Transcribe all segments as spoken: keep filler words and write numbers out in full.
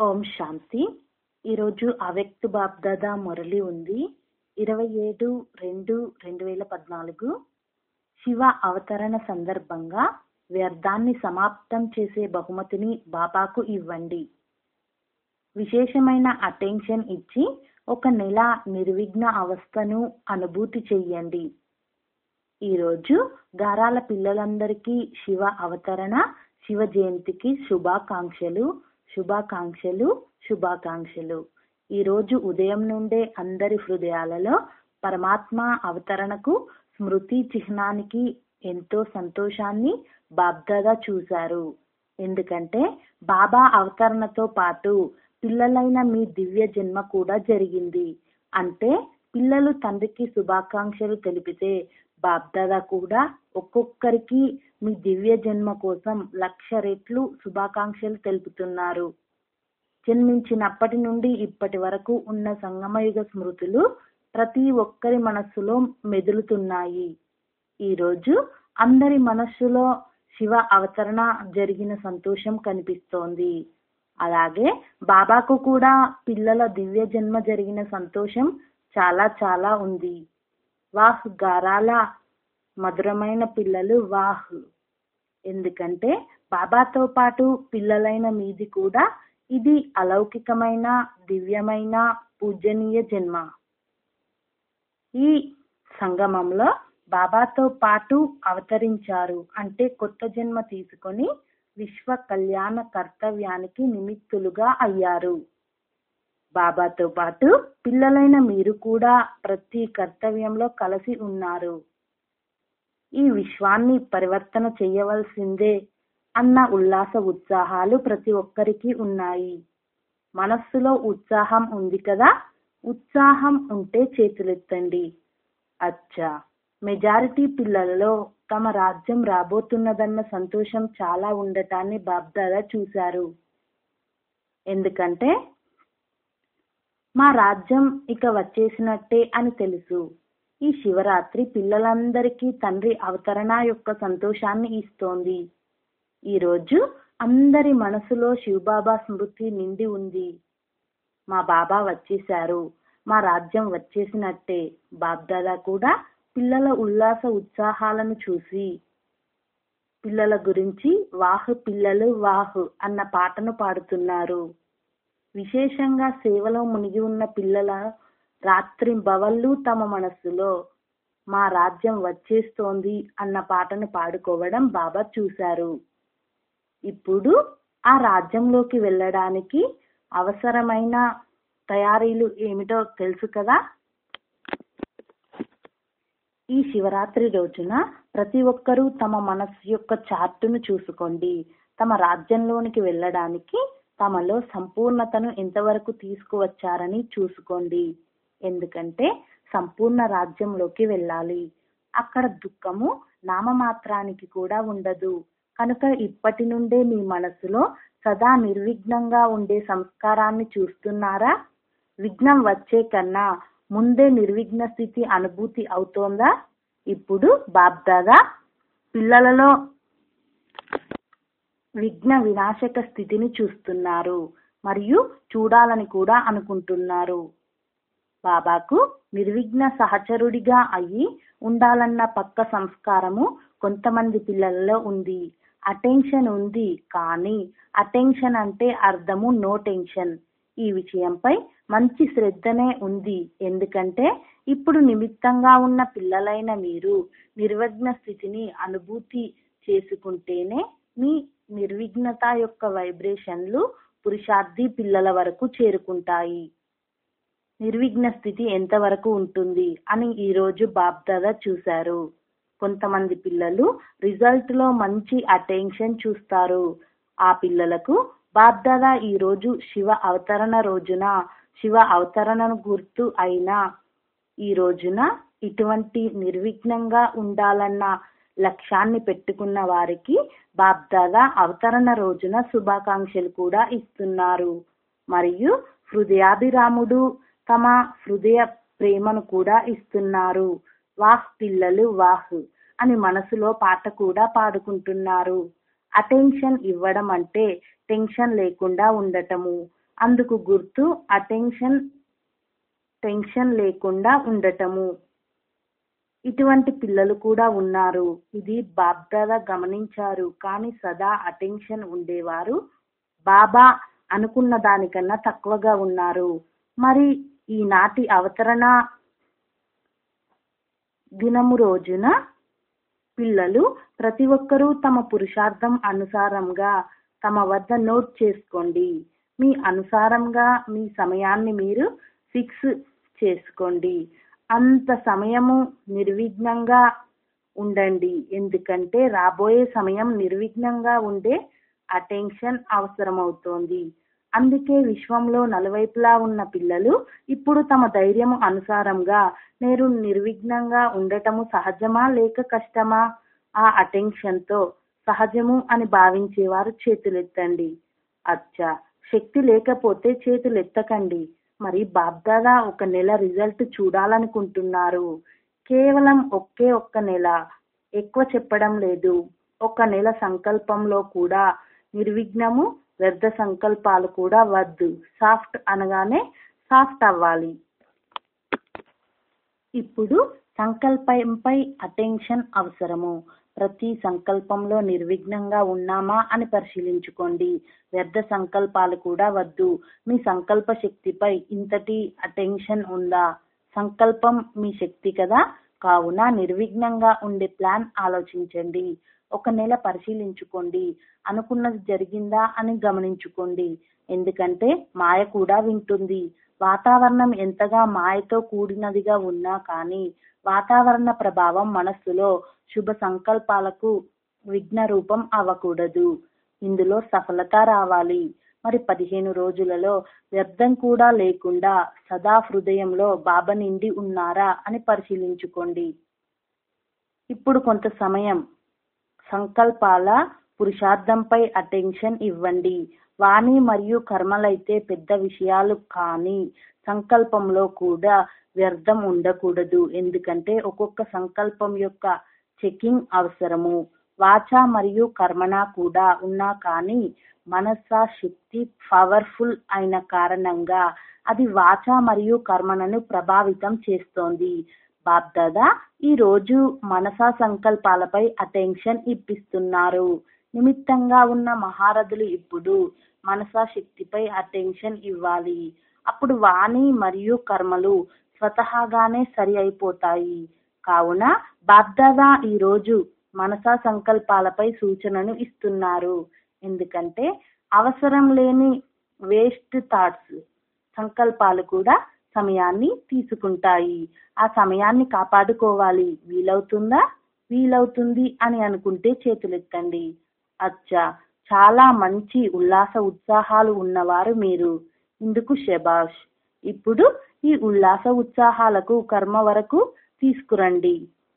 ఓం శాంతి. ఈరోజు అవ్యక్త బాప్దాదా మురళి ఉంది. ఇరవై ఏడు రెండు రెండు వేల పద్నాలుగు శివ అవతరణ సందర్భంగా వ్యర్థాన్ని సమాప్తం చేసే బహుమతిని బాబాకు ఇవ్వండి. విశేషమైన అటెన్షన్ ఇచ్చి ఒక నెల నిర్విఘ్న అవస్థను అనుభూతి చెయ్యండి. ఈరోజు గారాల పిల్లలందరికీ శివ అవతరణ శివ జయంతికి శుభాకాంక్షలు శుభాకాంక్షలు శుభాకాంక్షలు. ఈరోజు ఉదయం నుండే అందరి హృదయాలలో పరమాత్మ అవతరణకు స్మృతి చిహ్నానికి ఎంతో సంతోషాన్ని బాబ్దాదా చూశారు. ఎందుకంటే బాబా అవతరణతో పాటు పిల్లలైన మీ దివ్య జన్మ కూడా జరిగింది. అంటే పిల్లలు తండ్రికి శుభాకాంక్షలు తెలిపితే బాబ్దాదా కూడా ఒక్కొక్కరికి మీ దివ్య జన్మ కోసం లక్ష రెట్లు శుభాకాంక్షలు తెలుపుతున్నారు. జన్మించినప్పటి నుండి ఇప్పటి వరకు ఉన్న సంగమయుగ స్మృతులు ప్రతి ఒక్కరి మనస్సులో మెదులుతున్నాయి. ఈరోజు అందరి మనస్సులో శివ అవతరణ జరిగిన సంతోషం కనిపిస్తోంది. అలాగే బాబాకు కూడా పిల్లల దివ్య జన్మ జరిగిన సంతోషం చాలా చాలా ఉంది. వాహ్ గారాల మధురమైన పిల్లలు వాహ్. ఎందుకంటే బాబాతో పాటు పిల్లలైన మీది కూడా ఇది అలౌకికమైన దివ్యమైన పూజనీయ జన్మ. ఈ సంగమంలో బాబాతో పాటు అవతరించారు అంటే కొత్త జన్మ తీసుకొని విశ్వ కళ్యాణ కర్తవ్యానికి నిమిత్తులుగా అయ్యారు. బాబాతో పాటు పిల్లలైన మీరు కూడా ప్రతి కర్తవ్యంలో కలిసి ఉన్నారు. ఈ విశ్వాన్ని పరివర్తన చేయవలసిందే అన్న ఉల్లాస ఉత్సాహాలు ప్రతి ఒక్కరికి ఉన్నాయి. మనస్సులో ఉత్సాహం ఉంది కదా, ఉత్సాహం ఉంటే చేతులెత్తండి. అచ్చా, మెజారిటీ పిల్లలలో తమ రాజ్యం రాబోతున్నదన్న సంతోషం చాలా ఉండటాన్ని బాబ్దాదా చూశారు. ఎందుకంటే మా రాజ్యం ఇక వచ్చేసినట్టే అని తెలుసు. ఈ శివరాత్రి పిల్లలందరికీ తండ్రి అవతరణ యొక్క సంతోషాన్ని ఇస్తోంది. ఈరోజు అందరి మనసులో శివబాబా స్మృతి నిండి ఉంది. మా బాబా వచ్చేశారు, మా రాజ్యం వచ్చేసినట్టే. బాబ్దాదా కూడా పిల్లల ఉల్లాస ఉత్సాహాలను చూసి పిల్లల గురించి వాహ్ పిల్లలు వాహ్ అన్న పాటను పాడుతున్నారు. విశేషంగా సేవలో మునిగి ఉన్న పిల్లల రాత్రి బవళ్ళు తమ మనస్సులో మా రాజ్యం వచ్చేస్తోంది అన్న పాటను పాడుకోవడం బాబా చూశారు. ఇప్పుడు ఆ రాజ్యంలోకి వెళ్ళడానికి అవసరమైన తయారీలు ఏమిటో తెలుసు కదా. ఈ శివరాత్రి రోజున ప్రతి ఒక్కరూ తమ మనస్సు యొక్క చార్టును చూసుకోండి. తమ రాజ్యంలోనికి వెళ్ళడానికి తమలో సంపూర్ణతను ఎంతవరకు తీసుకువచ్చారని చూసుకోండి. ఎందుకంటే సంపూర్ణ రాజ్యంలోకి వెళ్ళాలి. అక్కడ దుఃఖము నామమాత్రానికి కూడా ఉండదు. కనుక ఇప్పటి నుండే మీ మనసులో సదా నిర్విఘ్నంగా ఉండే సంస్కారాన్ని చూస్తున్నారా? విఘ్నం వచ్చే కన్నా ముందే నిర్విఘ్న స్థితి అనుభూతి అవుతోందా? ఇప్పుడు బాబ్దాదా పిల్లలలో విఘ్న వినాశక స్థితిని చూస్తున్నారు మరియు చూడాలని కూడా అనుకుంటున్నారు. బాబాకు నిర్విఘ్న సహచరుడిగా అయ్యి ఉండాలన్న పక్క సంస్కారము కొంతమంది పిల్లలలో ఉంది. అటెన్షన్ ఉంది, కానీ అటెన్షన్ అంటే అర్థము నో టెన్షన్. ఈ విషయంపై మంచి శ్రద్ధనే ఉంది. ఎందుకంటే ఇప్పుడు నిమిత్తంగా ఉన్న పిల్లలైన మీరు నిర్విఘ్న స్థితిని అనుభూతి చేసుకుంటేనే మీ నిర్విఘ్నత యొక్క వైబ్రేషన్లు పురుషార్థి పిల్లల వరకు చేరుకుంటాయి. నిర్విఘ్న స్థితి ఎంతవరకు ఉంటుంది అని ఈరోజు బాబ్దాదా చూశారు. కొంతమంది పిల్లలు రిజల్ట్ లో మంచి అటెన్షన్ చూస్తారు. ఆ పిల్లలకు బాబ్దాదా ఈరోజు శివ అవతరణ రోజున శివ అవతరణను గుర్తు అయిన ఈ రోజున ఇటువంటి నిర్విఘ్నంగా ఉండాలన్న లక్ష్యాన్ని పెట్టుకున్న వారికి బాబ్దాదా అవతరణ రోజున శుభాకాంక్షలు కూడా ఇస్తున్నారు. మరియు హృదయాభిరాముడు తమ హృదయ ప్రేమను కూడా ఇస్తున్నారు. వాహ్ పిల్లలు వాహ్ అని మనసులో పాట కూడా పాడుకుంటున్నారు. అటెన్షన్ ఇవ్వడం అంటే టెన్షన్ లేకుండా ఉండటము. అందుకు గుర్తు అటెన్షన్ టెన్షన్ లేకుండా ఉండటము. ఇటువంటి పిల్లలు కూడా ఉన్నారు. ఇది బాబ్దాదా గమనించారు. కానీ సదా అటెన్షన్ ఉండేవారు బాబా అనుకున్న దానికన్నా తక్కువగా ఉన్నారు. మరి ఈనాటి అవతరణ దినము రోజున పిల్లలు ప్రతి ఒక్కరూ తమ పురుషార్థం అనుసారంగా తమ వద్ద నోట్ చేసుకోండి. మీ అనుసారంగా మీ సమయాన్ని మీరు ఫిక్స్ చేసుకోండి. అంత సమయము నిర్విఘ్నంగా ఉండండి. ఎందుకంటే రాబోయే సమయం నిర్విఘ్నంగా ఉండే అటెన్షన్ అవసరమవుతోంది. అందుకే విశ్వంలో నలువైపులా ఉన్న పిల్లలు ఇప్పుడు తమ ధైర్యము అనుసారంగా నేను నిర్విఘ్నంగా ఉండటము సహజమా లేక కష్టమా? ఆ అటెన్షన్తో సహజము అని భావించేవారు చేతులెత్తండి. అచ్చా, శక్తి లేకపోతే చేతులెత్తకండి. మరి బాబ్దాదా ఒక నెల రిజల్ట్ చూడాలనుకుంటున్నారు. కేవలం ఒకే ఒక్క నెల, ఎక్కువ చెప్పడం లేదు. ఒక నెల సంకల్పంలో కూడా నిర్విఘ్నము, వ్యర్థ సంకల్పాలు కూడా వద్దు. సాఫ్ట్ అనగానే సాఫ్ట్ అవ్వాలి. ఇప్పుడు సంకల్పంపై అటెన్షన్ అవసరము. ప్రతి సంకల్పంలో నిర్విఘ్నంగా ఉన్నామా అని పరిశీలించుకోండి. వ్యర్థ సంకల్పాలు కూడా వద్దు. మీ సంకల్ప శక్తిపై ఇంతటి అటెన్షన్ ఉందా? సంకల్పం మీ శక్తి కదా. కావున నిర్విఘ్నంగా ఉండే ప్లాన్ ఆలోచించండి. ఒక నెల పరిశీలించుకోండి. అనుకున్నది జరిగిందా అని గమనించుకోండి. ఎందుకంటే మాయ కూడా వింటుంది. వాతావరణం ఎంతగా మాయతో కూడినదిగా ఉన్నా కానీ వాతావరణ ప్రభావం మనస్సులో శుభ సంకల్పాలకు విఘ్న రూపం అవ్వకూడదు. ఇందులో సఫలత రావాలి. మరి పదిహేను రోజులలో వ్యర్థం కూడా లేకుండా సదా హృదయంలో బాబా నిండి ఉన్నారా అని పరిశీలించుకోండి. ఇప్పుడు కొంత సమయం సంకల్పాల పురుషార్థంపై అటెన్షన్ ఇవ్వండి. వాణి మరియు కర్మలైతే పెద్ద విషయాలు కానీ సంకల్పంలో కూడా వ్యర్థం ఉండకూడదు. ఎందుకంటే ఒక్కొక్క సంకల్పం యొక్క చెకింగ్ అవసరము. వాచ మరియు కర్మణ కూడా ఉన్నా కానీ మనస శక్తి పవర్ఫుల్ అయిన కారణంగా అది వాచ మరియు కర్మలను ప్రభావితం చేస్తోంది. బాబ్దాదా ఈ రోజు మనసా సంకల్పాలపై అటెన్షన్ ఇప్పిస్తున్నారు. నిమిత్తంగా ఉన్న మహారథులు ఇప్పుడు మనసా శక్తిపై అటెన్షన్ ఇవ్వాలి. అప్పుడు వాణి మరియు కర్మలు స్వతహాగానే సరి అయిపోతాయి. కావున బాబ్దాదా ఈ రోజు మనసా సంకల్పాలపై సూచనను ఇస్తున్నారు. ఎందుకంటే అవసరం లేని వేస్ట్ థాట్స్ సంకల్పాలు కూడా సమయాన్ని తీసుకుంటాయి. ఆ సమయాన్ని కాపాడుకోవాలి. వీలవుతుందా? వీలవుతుంది అని అనుకుంటే చేతులెత్తండి. అచ్చా, చాలా మంచి ఉల్లాస ఉత్సాహాలు ఉన్నవారు మీరు. ఇందుకు శబాష్. ఇప్పుడు ఈ ఉల్లాస ఉత్సాహాలకు కర్మ వరకు తీసుకురండి.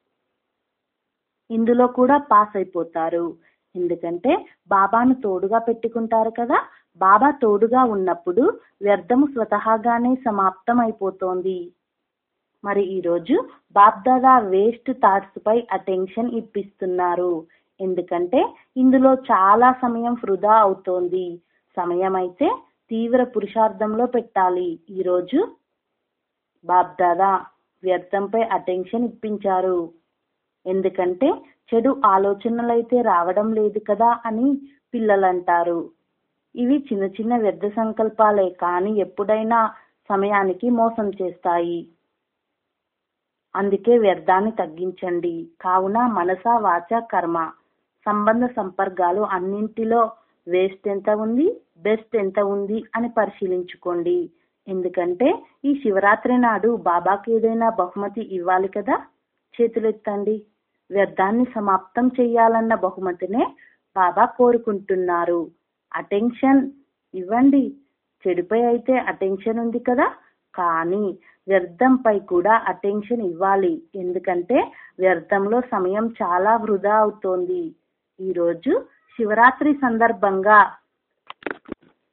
ఇందులో కూడా పాస్ అయిపోతారు. ఎందుకంటే బాబాను తోడుగా పెట్టుకుంటారు కదా. బాబా తోడుగా ఉన్నప్పుడు వ్యర్థము స్వతహాగానే సమాప్తం అయిపోతోంది. మరి ఈరోజు బాబ్దాదా వేస్ట్ థాట్స్ పై అటెన్షన్ ఇప్పిస్తున్నారు. ఎందుకంటే ఇందులో చాలా సమయం వృధా అవుతోంది. సమయం అయితే తీవ్ర పురుషార్థంలో పెట్టాలి. ఈరోజు బాబ్దాదా వ్యర్థంపై అటెన్షన్ ఇప్పించారు. ఎందుకంటే చెడు ఆలోచనలైతే రావడం లేదు కదా అని పిల్లలు అంటారు. ఇవి చిన్న చిన్న వ్యర్థ సంకల్పాలే కానీ ఎప్పుడైనా సమయానికి మోసం చేస్తాయి. అందుకే వ్యర్థాన్ని తగ్గించండి. కావున మనస వాచ కర్మ సంబంధ సంపర్కాలు అన్నింటిలో వేస్ట్ ఎంత ఉంది, బెస్ట్ ఎంత ఉంది అని పరిశీలించుకోండి. ఎందుకంటే ఈ శివరాత్రి నాడు బాబాకి ఏదైనా బహుమతి ఇవ్వాలి కదా. చేతులెత్తండి. వ్యర్థాన్ని సమాప్తం చెయ్యాలన్న బహుమతినే బాబా కోరుకుంటున్నారు. అటెన్షన్ ఇవ్వండి. చెడుపై అయితే అటెన్షన్ ఉంది కదా, కానీ వ్యర్థంపై కూడా అటెన్షన్ ఇవ్వాలి. ఎందుకంటే వ్యర్థంలో సమయం చాలా వృధా అవుతోంది. ఈరోజు శివరాత్రి సందర్భంగా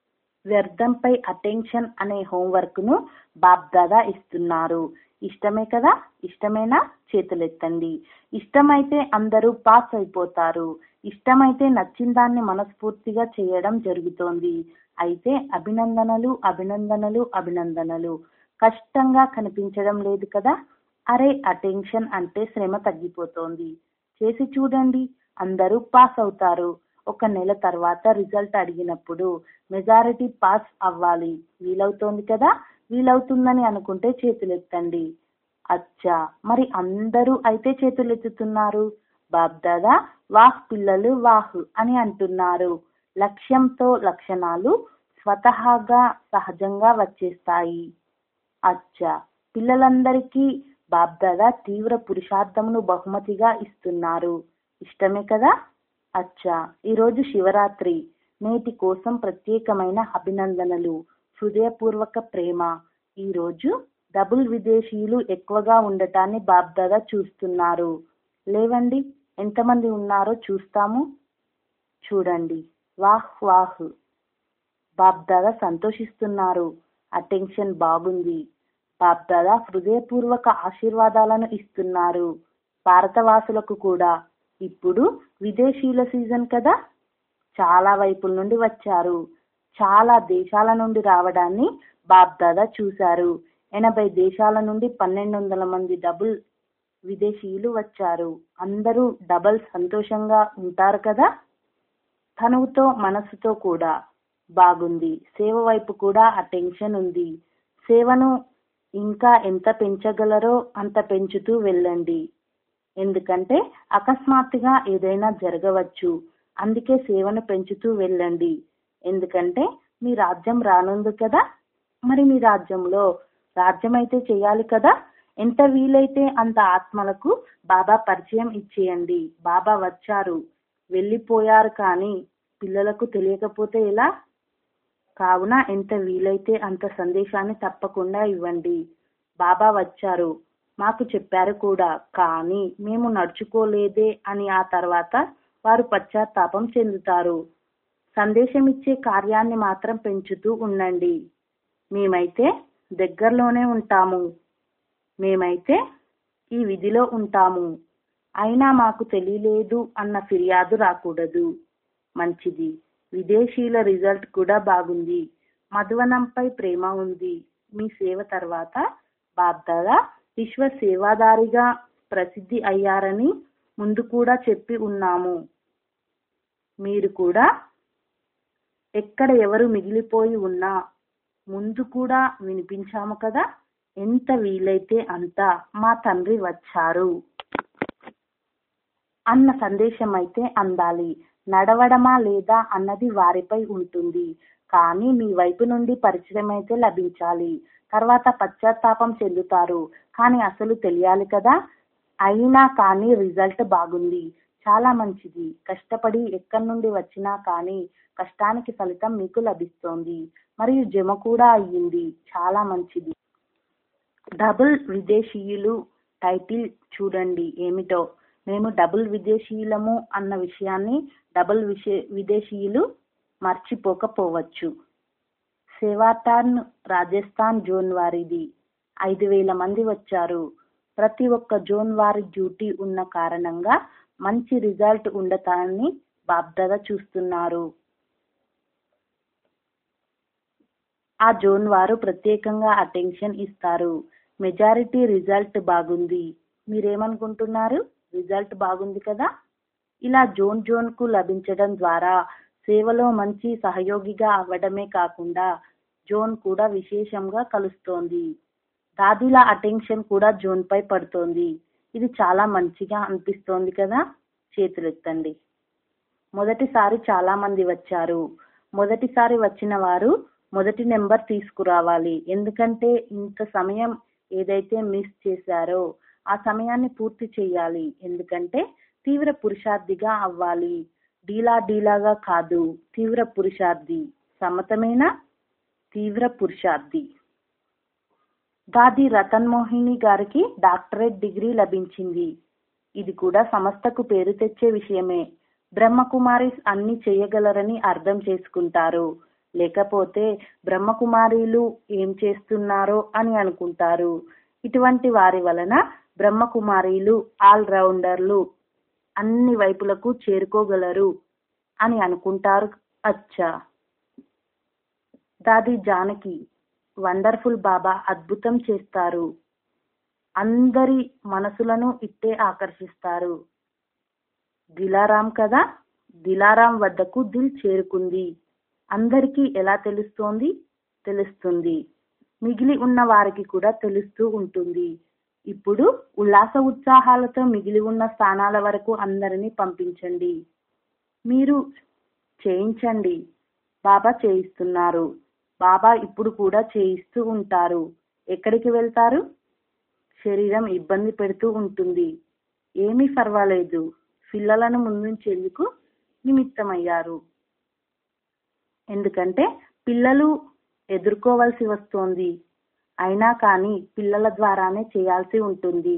వ్యర్థంపై అటెన్షన్ అనే హోంవర్క్ ను బాబ్దాదా ఇస్తున్నారు. ఇష్టమే కదా? ఇష్టమేనా? చేతులెత్తండి. ఇష్టమైతే అందరూ పాస్ అయిపోతారు. ఇష్టమైతే నచ్చిన దాన్ని మనస్ఫూర్తిగా చేయడం జరుగుతోంది. అయితే అభినందనలు అభినందనలు అభినందనలు. కష్టంగా కనిపించడం లేదు కదా? అరే, అటెన్షన్ అంటే శ్రమ తగ్గిపోతోంది. చేసి చూడండి, అందరూ పాస్ అవుతారు. ఒక నెల తర్వాత రిజల్ట్ అడిగినప్పుడు మెజారిటీ పాస్ అవ్వాలి. వీలవుతోంది కదా? వీలవుతుందని అనుకుంటే చేతులెత్తండి. అచ్చా, మరి అందరూ అయితే చేతులెత్తుతున్నారు. బాబ్దాదా వాహ్ పిల్లలు వాహ్ అని అంటున్నారు. లక్ష్యంతో లక్షణాలు స్వతహాగా సహజంగా వచ్చేస్తాయి. అచ్చా, పిల్లలందరికీ బాబ్దాదా తీవ్ర పురుషార్థమును బహుమతిగా ఇస్తున్నారు. ఇష్టమే కదా? అచ్చా, ఈరోజు శివరాత్రి. నేటి కోసం ప్రత్యేకమైన అభినందనలు, హృదయపూర్వక ప్రేమ. ఈరోజు డబుల్ విదేశీయులు ఎక్కువగా ఉండటాన్ని బాబ్దాదా చూస్తున్నారు. లేవండి, ఎంతమంది ఉన్నారో చూస్తాము. చూడండి, వాహ్ వాహ్. బాబ్దాదా సంతోషిస్తున్నారు. అటెన్షన్ బాగుంది. బాబ్దాదా హృదయపూర్వక ఆశీర్వాదాలను ఇస్తున్నారు. భారతవాసులకు కూడా. ఇప్పుడు విదేశీయుల సీజన్ కదా? చాలా వైపుల నుండి వచ్చారు. చాలా దేశాల నుండి రావడాన్ని బాబ్దాదా చూశారు. ఎనభై దేశాల నుండి పన్నెండు వందల మంది డబుల్ విదేశీయులు వచ్చారు. అందరూ డబల్ సంతోషంగా ఉంటారు కదా? తనువుతో మనసుతో కూడా. బాగుంది. సేవ వైపు కూడా అటెన్షన్ ఉంది. సేవను ఇంకా ఎంత పెంచగలరో అంత పెంచుతూ వెళ్ళండి. ఎందుకంటే అకస్మాత్తుగా ఏదైనా జరగవచ్చు. అందుకే సేవను పెంచుతూ వెళ్ళండి. ఎందుకంటే మీ రాజ్యం రానుంది కదా? మరి మీ రాజ్యంలో రాజ్యం అయితే చేయాలి కదా? ఎంత వీలైతే అంత ఆత్మలకు బాబా పరిచయం ఇచ్చేయండి. బాబా వచ్చారు, వెళ్ళిపోయారు, కానీ పిల్లలకు తెలియకపోతే ఎలా? కావున ఎంత వీలైతే అంత సందేశాన్ని తప్పకుండా ఇవ్వండి. బాబా వచ్చారు, మాకు చెప్పారు కూడా, కానీ మేము నడుచుకోలేదే అని ఆ తర్వాత వారు పశ్చాత్తాపం చెందుతారు. సందేశం ఇచ్చే కార్యాన్ని మాత్రం పెంచుతూ ఉండండి. మేమైతే దగ్గరలోనే ఉంటాము. మేమైతే ఈ విధిలో ఉంటాము. అయినా మాకు తెలియలేదు అన్న ఫిర్యాదు రాకూడదు. మంచిది. విదేశీయుల రిజల్ట్ కూడా బాగుంది. మధువనంపై ప్రేమ ఉంది. మీ సేవ తర్వాత బాబ్దాదా విశ్వ సేవాదారిగా ప్రసిద్ధి అయ్యారని ముందు కూడా చెప్పి ఉన్నాము. మీరు కూడా ఎక్కడ ఎవరు మిగిలిపోయి ఉన్నా ముందు కూడా వినిపించాము కదా? ఎంత వీలైతే అంత మా తండ్రి వచ్చారు అన్న సందేశం అయితే అందాలి. నడవడమా లేదా అన్నది వారిపై ఉంటుంది. కానీ మీ వైపు నుండి పరిచయం అయితే లభించాలి. తర్వాత పశ్చాత్తాపం చెందుతారు, కానీ అసలు తెలియాలి కదా? అయినా కానీ రిజల్ట్ బాగుంది. చాలా మంచిది. కష్టపడి ఎక్కడి నుండి వచ్చినా కానీ కష్టానికి ఫలితం మీకు లభిస్తోంది. మరియు జమ కూడా అయ్యింది. చాలా మంచిది. డబుల్ విదేశీయులు టైటిల్ చూడండి ఏమిటో. మేము డబుల్ విదేశీయులము అన్న విషయాన్ని డబుల్ విషే విదేశీయులు మర్చిపోకపోవచ్చు. సేవాటాన్ రాజస్థాన్ జోన్ వారిది. ఐదు వేల మంది వచ్చారు. ప్రతి ఒక్క జోన్ వారి డ్యూటీ ఉన్న కారణంగా మంచి రిజల్ట్ ఉండటాన్ని బాబ్దాదా చూస్తున్నారు. ఆ జోన్ వారు ప్రత్యేకంగా అటెన్షన్ ఇస్తారు. మెజారిటీ రిజల్ట్ బాగుంది. మీరేమనుకుంటున్నారు? రిజల్ట్ బాగుంది కదా? ఇలా జోన్ జోన్ కు లభించడం ద్వారా సేవలో మంచి సహయోగిగా అవ్వడమే కాకుండా జోన్ కూడా విశేషంగా కలుస్తోంది. దాదీల అటెన్షన్ కూడా జోన్ పై పడుతోంది. ఇది చాలా మంచిగా అనిపిస్తోంది కదా? చేతులెత్తండి. మొదటిసారి చాలా మంది వచ్చారు. మొదటిసారి వచ్చిన వారు మొదటి నెంబర్ తీసుకురావాలి. ఎందుకంటే ఇంత సమయం ఏదైతే మిస్ చేశారో ఆ సమయాన్ని పూర్తి చేయాలి. ఎందుకంటే తీవ్ర పురుషార్థిగా అవ్వాలి. డీలా డీలాగా కాదు, తీవ్ర పురుషార్థి. సమ్మతమేనా? తీవ్ర పురుషార్థి. దాది రతన్ మోహిని గారికి డాక్టరేట్ డిగ్రీ లభించింది. ఇది కూడా సంస్థకు పేరు తెచ్చే విషయమే. బ్రహ్మకుమారిస్ అన్ని చేయగలరని అర్థం చేసుకుంటారు. లేకపోతే బ్రహ్మకుమారీలు ఏం చేస్తున్నారో అని అనుకుంటారు. ఇటువంటి వారి వలన బ్రహ్మకుమారీలు ఆల్రౌండర్లు, అన్ని వైపులకు చేరుకోగలరు అని అనుకుంటారు. అచ్చా, దాది జానకి వండర్ఫుల్ బాబా అద్భుతం చేస్తారు. అందరి మనసులను ఇట్టే ఆకర్షిస్తారు. దిలారాం కదా, దిలారాం వద్దకు దిల్ చేరుకుంది. అందరికీ ఎలా తెలుస్తోంది? తెలుస్తుంది. మిగిలి ఉన్న వారికి కూడా తెలుస్తూ ఉంటుంది. ఇప్పుడు ఉల్లాస ఉత్సాహాలతో మిగిలి ఉన్న స్థానాల వరకు అందరినీ పంపించండి. మీరు చేయించండి. బాబా చేయిస్తున్నారు. బాబా ఇప్పుడు కూడా చేయిస్తూ ఉంటారు. ఎక్కడికి వెళ్తారు? శరీరం ఇబ్బంది పెడుతూ ఉంటుంది. ఏమీ పర్వాలేదు. పిల్లలను ముందుంచేందుకు నిమిత్తమయ్యారు. ఎందుకంటే పిల్లలు ఎదుర్కోవలసి వస్తోంది. అయినా కానీ పిల్లల ద్వారానే చేయాల్సి ఉంటుంది.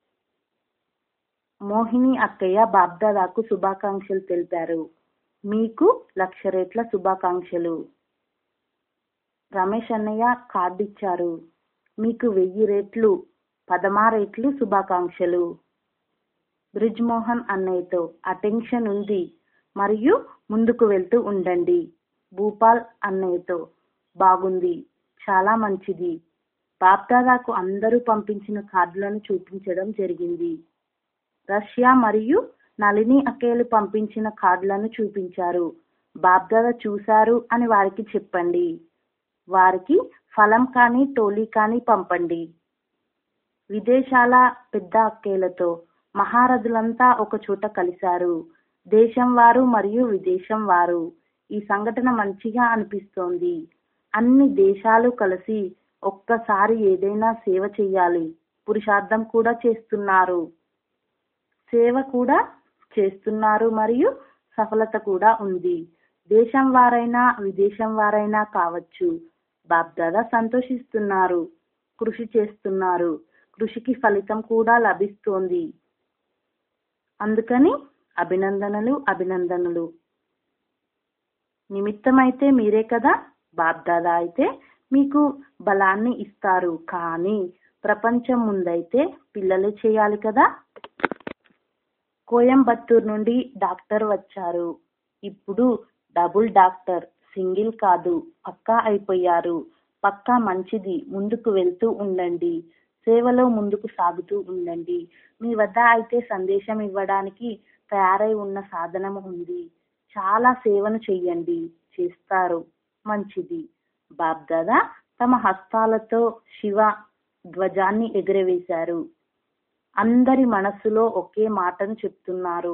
మోహిని అక్కయ్య బాబ్దాదాకు శుభాకాంక్షలు తెలిపారు. మీకు లక్ష రేట్ల శుభాకాంక్షలు. రమేష్ అన్నయ్య కార్డు ఇచ్చారు. మీకు వెయ్యి రేట్లు పదమారేట్లు శుభాకాంక్షలు. బ్రిజ్ మోహన్ అన్నయ్యతో అటెన్షన్ ఉంది మరియు ముందుకు వెళ్తూ ఉండండి. భూపాల్ అన్నయ్యతో బాగుంది, చాలా మంచిది. బాబ్దాదాకు అందరూ పంపించిన కార్డులను చూపించడం జరిగింది. రష్యా మరియు నళిని అక్కయ్యలు పంపించిన కార్డులను చూపించారు. బాబ్దాదా చూశారు అని వారికి చెప్పండి. వారికి ఫలం కానీ టోలీ కానీ పంపండి. విదేశాల పెద్ద అక్కయ్యలతో మహారథులంతా ఒక చోట కలిశారు. దేశం వారు మరియు విదేశం వారు. ఈ సంఘటన మంచిగా అనిపిస్తోంది. అన్ని దేశాలు కలిసి ఒక్కసారి ఏదైనా సేవ చెయ్యాలి. పురుషార్థం కూడా చేస్తున్నారు. సేవ కూడా చేస్తున్నారు మరియు సఫలత కూడా ఉంది. దేశం వారైనా విదేశం వారైనా కావచ్చు. బాబ్దాదా సంతోషిస్తున్నారు. కృషి చేస్తున్నారు. కృషికి ఫలితం కూడా లభిస్తోంది. అందుకని అభినందనలు అభినందనలు. నిమిత్తమైతే మీరే కదా. బాబ్దాదా అయితే మీకు బలాన్ని ఇస్తారు. కానీ ప్రపంచం ముందైతే పిల్లలే చేయాలి కదా. కోయంబత్తూర్ నుండి డాక్టర్ వచ్చారు. ఇప్పుడు డబుల్ డాక్టర్, సింగిల్ కాదు, పక్కా అయిపోయారు. పక్కా మంచిది. ముందుకు వెళ్తూ ఉండండి. సేవలో ముందుకు సాగుతూ ఉండండి. మీ వద్ద అయితే సందేశం ఇవ్వడానికి తయారై ఉన్న సాధనం ఉంది. చాలా సేవను చెయ్యండి. చేస్తారు. మంచిది. బాబ్దాదా తమ హస్తాలతో శివ ధ్వజాన్ని ఎగురవేశారు. అందరి మనస్సులో ఒకే మాటను చెప్తున్నారు.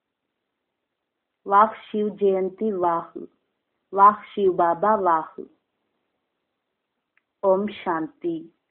వాహ్ శివ్ జయంతి వాహ్, వాహ్ శివ్ బాబా వాహ్. ఓం శాంతి.